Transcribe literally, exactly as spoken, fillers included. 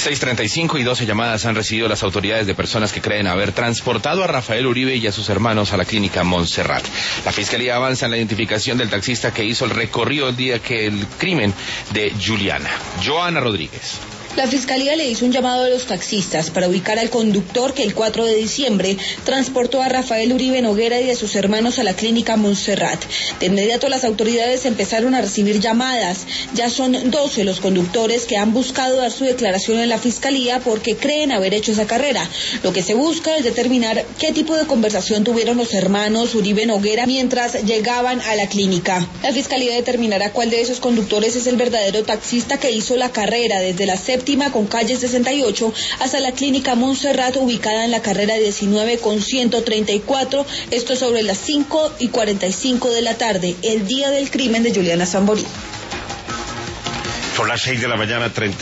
seis treinta y cinco y doce llamadas han recibido las autoridades de personas que creen haber transportado a Rafael Uribe y a sus hermanos a la clínica Montserrat. La Fiscalía avanza en la identificación del taxista que hizo el recorrido el día que el crimen de Juliana. Joana Rodríguez. La Fiscalía le hizo un llamado a los taxistas para ubicar al conductor que el cuatro de diciembre transportó a Rafael Uribe Noguera y a sus hermanos a la clínica Montserrat. De inmediato las autoridades empezaron a recibir llamadas. Ya son doce los conductores que han buscado dar su declaración en la Fiscalía porque creen haber hecho esa carrera. Lo que se busca es determinar qué tipo de conversación tuvieron los hermanos Uribe Noguera mientras llegaban a la clínica. La Fiscalía determinará cuál de esos conductores es el verdadero taxista que hizo la carrera desde la séptima con calle sesenta y ocho hasta la clínica Montserrat, ubicada en la carrera diecinueve con ciento treinta y cuatro, esto sobre las cinco y cuarenta y cinco de la tarde, el día del crimen de Juliana Samborí. Son las seis de la mañana, treinta